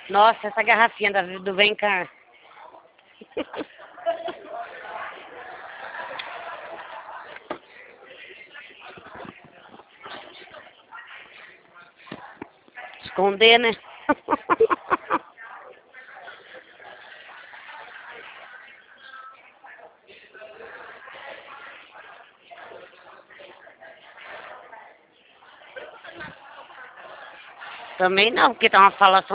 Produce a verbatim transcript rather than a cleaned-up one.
Nossa, essa garrafinha da, do Vem Cá. Esconder, né? Também não, porque tá uma falação